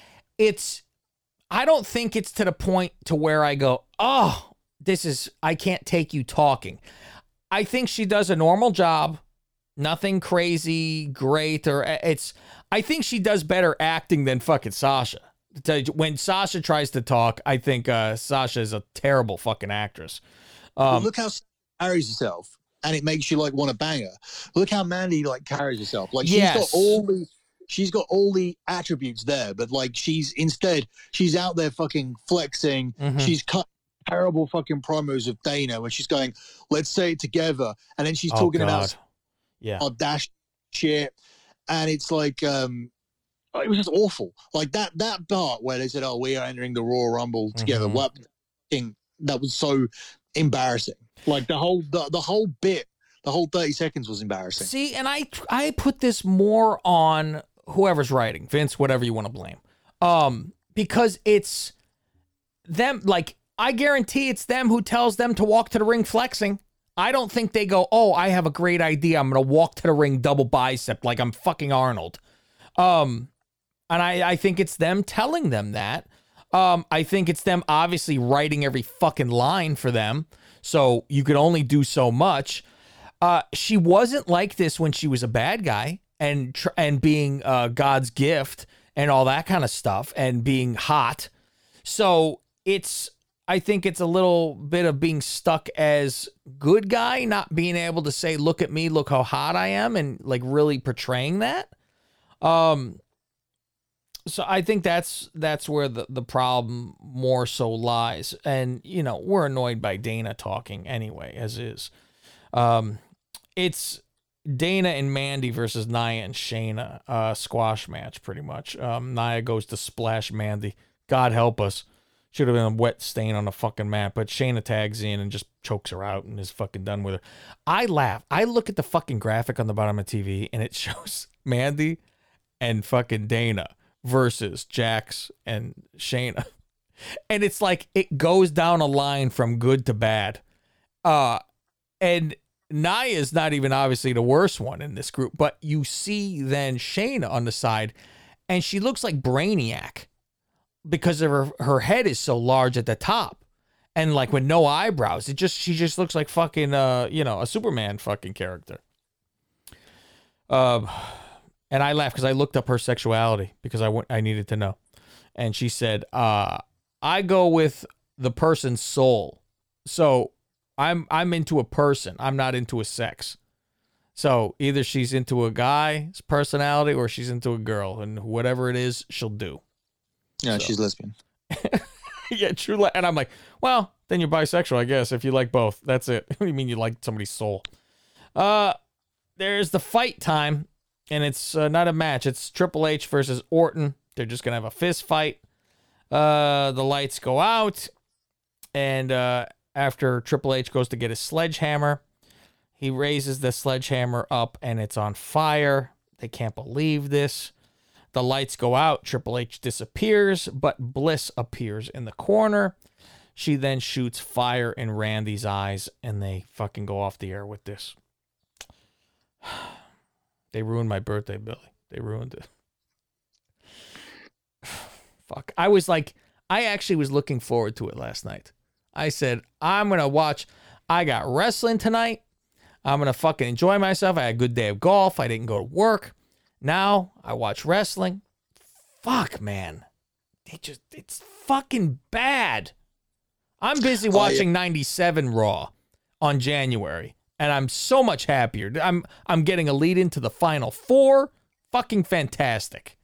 I don't think it's to the point to where I go, oh, I can't take you talking. I think she does a normal job. Nothing crazy, great, I think she does better acting than fucking Sasha. When Sasha tries to talk, I think Sasha is a terrible fucking actress. Look how she carries herself, and it makes you like want to bang her. Look how Mandy like carries herself. Like she's got all the attributes there, but like she's out there fucking flexing. Mm-hmm. She's cut terrible fucking promos of Dana where she's going, let's say it together, and then she's talking about dash shit. And it's like, it was just awful. Like that part where they said, "Oh, we are entering the Royal Rumble together." Mm-hmm. That was so embarrassing. Like the whole bit, the whole 30 seconds was embarrassing. See, and I put this more on whoever's writing, Vince, whatever you want to blame, because it's them. Like I guarantee it's them who tells them to walk to the ring flexing. I don't think they go, oh, I have a great idea. I'm going to walk to the ring double bicep like I'm fucking Arnold. And I think it's them telling them that. I think it's them obviously writing every fucking line for them. So you could only do so much. She wasn't like this when she was a bad guy and being God's gift and all that kind of stuff and being hot. So I think it's a little bit of being stuck as good guy, not being able to say, look at me, look how hot I am, and like really portraying that. So I think that's where the problem more so lies. And, you know, we're annoyed by Dana talking anyway, as is. It's Dana and Mandy versus Nia and Shayna, squash match pretty much. Nia goes to splash Mandy. God help us. Should have been a wet stain on the fucking mat, but Shayna tags in and just chokes her out and is fucking done with her. I laugh. I look at the fucking graphic on the bottom of TV and it shows Mandy and fucking Dana versus Jax and Shayna. And it's like it goes down a line from good to bad. And Nia's not even obviously the worst one in this group, but you see then Shayna on the side and she looks like Brainiac. Because of her head is so large at the top, and like with no eyebrows, she just looks like fucking a Superman fucking character. And I laughed because I looked up her sexuality because I needed to know, and she said, "I go with the person's soul, so I'm into a person. I'm not into a sex. So either she's into a guy's personality or she's into a girl, and whatever it is, she'll do." Yeah, she's lesbian. Yeah, true. And I'm like, well, then you're bisexual, I guess, if you like both. That's it. What do you mean you like somebody's soul? There's the fight time, and it's not a match. It's Triple H versus Orton. They're just going to have a fist fight. The lights go out, and after Triple H goes to get his sledgehammer, he raises the sledgehammer up, and it's on fire. They can't believe this. The lights go out, Triple H disappears, but Bliss appears in the corner. She then shoots fire in Randy's eyes, and they fucking go off the air with this. They ruined my birthday, Billy. They ruined it. Fuck. I actually was looking forward to it last night. I said, I'm going to watch. I got wrestling tonight. I'm going to fucking enjoy myself. I had a good day of golf. I didn't go to work. Now I watch wrestling. Fuck, man. It's fucking bad. I'm busy watching 97 Raw on January, and I'm so much happier. I'm getting a lead into the Final Four. Fucking fantastic.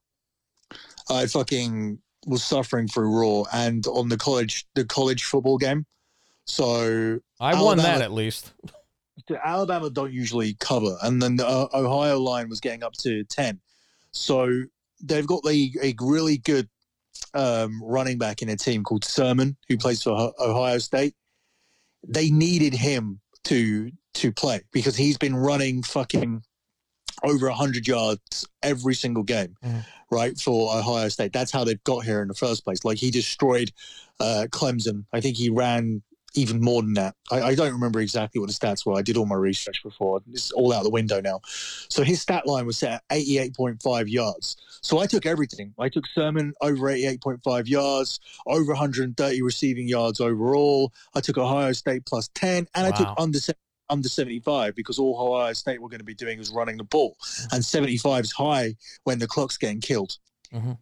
I fucking was suffering through Raw and on the college football game. So I won that at least. Alabama don't usually cover, and then the Ohio line was getting up to 10. So they've got a really good running back in a team called Sermon, who plays for Ohio State. They needed him to play because he's been running fucking over 100 yards every single game, right, for Ohio State. That's how they've got here in the first place. Like, he destroyed Clemson. I think he ran even more than that. I don't remember exactly what the stats were. I did all my research before. It's all out the window now. So his stat line was set at 88.5 yards. So I took everything. I took Sermon over 88.5 yards, over 130 receiving yards overall. I took Ohio State plus 10, and I took under 75 because all Ohio State were going to be doing was running the ball. And 75 is high when the clock's getting killed. Mm-hmm.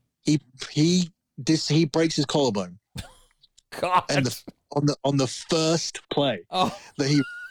He breaks his collarbone. God. And on the first play that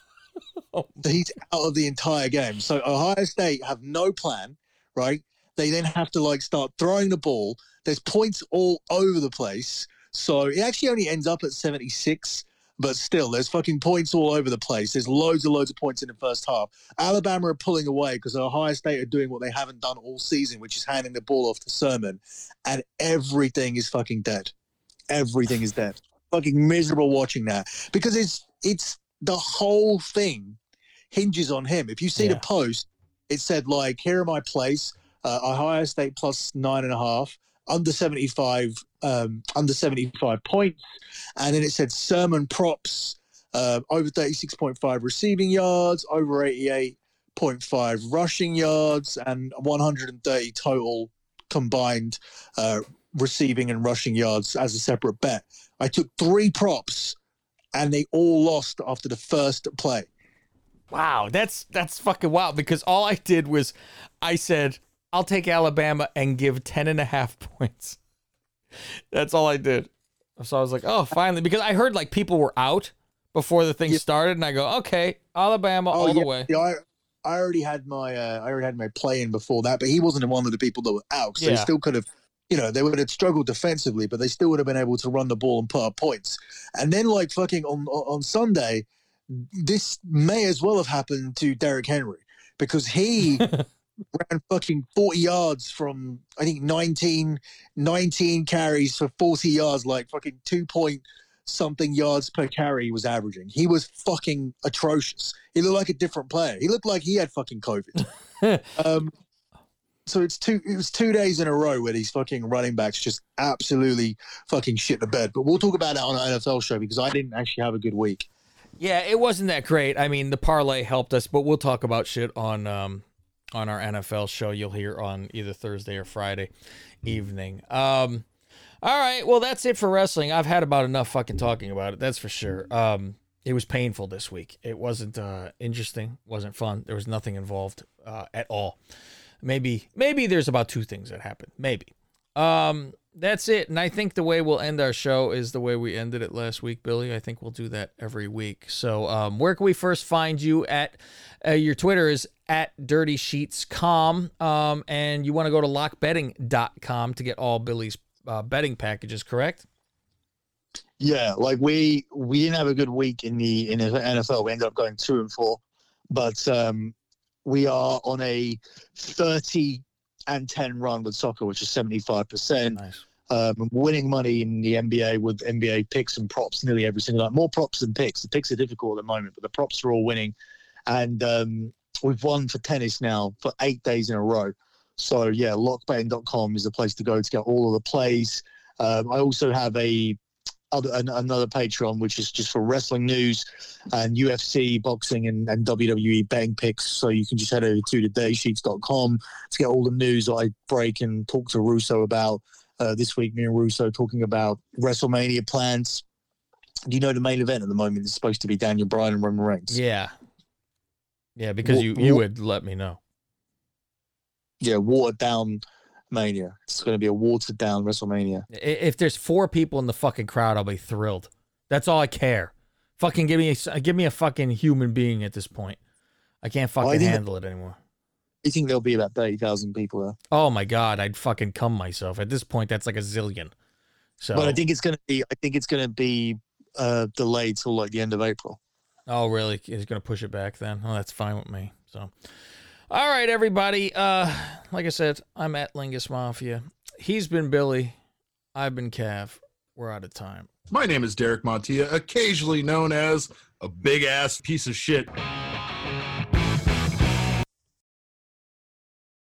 he's out of the entire game. So Ohio State have no plan, right? They then have to start throwing the ball. There's points all over the place. So it actually only ends up at 76, but still there's fucking points all over the place. There's loads of points in the first half. Alabama are pulling away because Ohio State are doing what they haven't done all season, which is handing the ball off to Sermon, and everything is fucking dead. Everything is dead. Fucking miserable watching that because it's the whole thing hinges on him. If you see the post, it said here are my plays: Ohio State plus 9.5, under 75 points, and then it said Sermon props over 36.5 receiving yards, over 88.5 rushing yards, and 130 total combined receiving and rushing yards as a separate bet. I took 3 props, and they all lost after the first play. Wow, that's fucking wild, because all I did was I said, I'll take Alabama and give 10.5 points. That's all I did. So I was like, oh, finally, because I heard like people were out before the thing started, and I go, okay, Alabama all the way. Yeah, I already had my play in before that, but he wasn't one of the people that were out. So they still could have, they would have struggled defensively, but they still would have been able to run the ball and put up points. And then like fucking on Sunday, this may as well have happened to Derrick Henry, because he ran fucking 40 yards from, I think, 19 carries for 40 yards, like fucking 2-point-something yards per carry he was averaging. He was fucking atrocious. He looked like a different player. He looked like he had fucking COVID. So it was 2 days in a row where these fucking running backs just absolutely fucking shit the bed. But we'll talk about that on an NFL show, because I didn't actually have a good week. Yeah, it wasn't that great. I mean, the parlay helped us, but we'll talk about shit on our NFL show. You'll hear on either Thursday or Friday evening. All right, well, that's it for wrestling. I've had about enough fucking talking about it, that's for sure. It was painful this week. It wasn't interesting, wasn't fun. There was nothing involved at all. Maybe there's about 2 things that happened. Maybe. That's it. And I think the way we'll end our show is the way we ended it last week, Billy. I think we'll do that every week. So where can we first find you at? Your Twitter is at DirtySheetsCom. And you want to go to lockbetting.com to get all Billy's betting packages, correct? Yeah, like we didn't have a good week in the NFL. We ended up going 2-4, but we are on a 30-10 run with soccer, which is 75%. Nice. Winning money in the NBA with NBA picks and props nearly every single night. More props than picks. The picks are difficult at the moment, but the props are all winning. And we've won for tennis now for 8 days in a row. So, yeah, lockbetting.com is the place to go to get all of the plays. I also have another Patreon, which is just for wrestling news and UFC, boxing, and WWE betting picks. So you can just head over to thedaysheets.com to get all the news that I break and talk to Russo about. This week, me and Russo talking about WrestleMania plans. Do you know the main event at the moment is supposed to be Daniel Bryan and Roman Reigns? Yeah. Yeah, because you would let me know. Yeah, watered down Mania. It's going to be a watered down WrestleMania. If there's 4 people in the fucking crowd, I'll be thrilled. That's all I care. Fucking give me a fucking human being at this point. I can't fucking handle it anymore. You think there'll be about 30,000 people there? Oh my God, I'd fucking cum myself. At this point, that's like a zillion. So, but I think it's going to be delayed till like the end of April. Oh, really? He's going to push it back then? Oh, that's fine with me. So, all right, everybody. Like I said, I'm at Lingus Mafia. He's been Billy. I've been Cav. We're out of time. My name is Derek Montilla, occasionally known as a big-ass piece of shit.